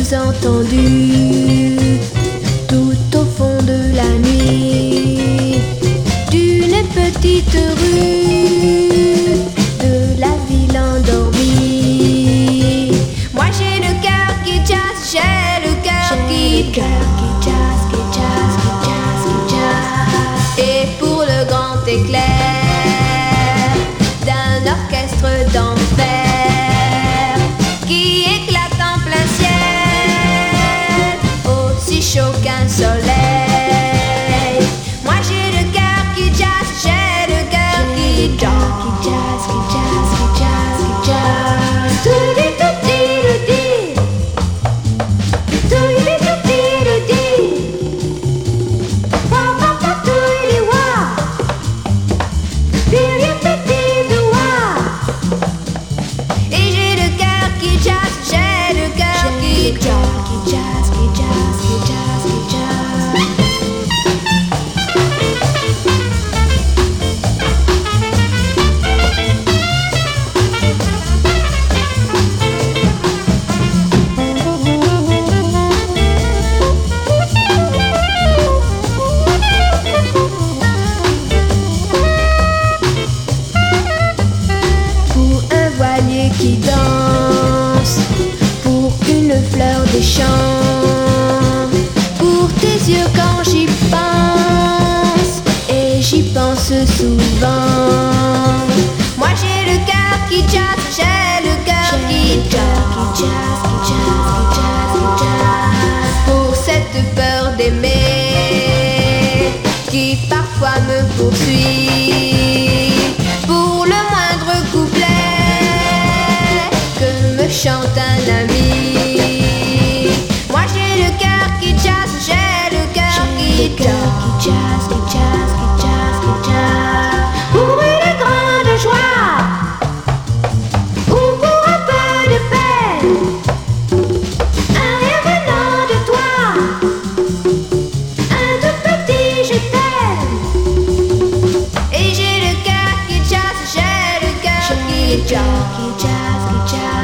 entendu tout au fond de la nuit d'une petite rue de la ville endormie. Moi j'ai le cœur qui jazz, j'ai le cœur qui jazz, qui jazz, qui jazz, qui jazz. Et pour le grand éclair d'un orchestre d'enfer qui éclate en plein ciel, aussi chaud qu'un soleil. Moi j'ai le cœur qui jazz, j'ai le cœur qui jazz, qui jazz, qui jazz, qui jazz, qui jazz. Toudi toudi toudi, toudi toudi toudi, wa wa wa toudi wa, bili bili wa. Et j'ai le cœur qui jazz, j'ai le cœur qui jazz, qui jazz, qui jazz, qui jazz, qui jazz. Pour un voilier qui danse, pour une fleur des champs, pour tes yeux quand j'y pense, et j'y pense souvent. Moi j'ai le cœur qui jazz, j'ai le cœur qui jazz, qui jazz, qui jazz, qui jazz, qui jazz. Pour cette peur d'aimer qui parfois me poursuit, pour le moindre couplet que me chante un ami. Moi j'ai le cœur qui jazz, j'ai le cœur qui jazz, qui jazz, qui jazz, qui jazz, qui jazz. Pour une grande joie ou pour un peu de peine, un rien venant de toi, un tout petit je t'aime. Et j'ai le cœur qui jazz, j'ai le cœur qui jazz, qui jazz, qui jazz.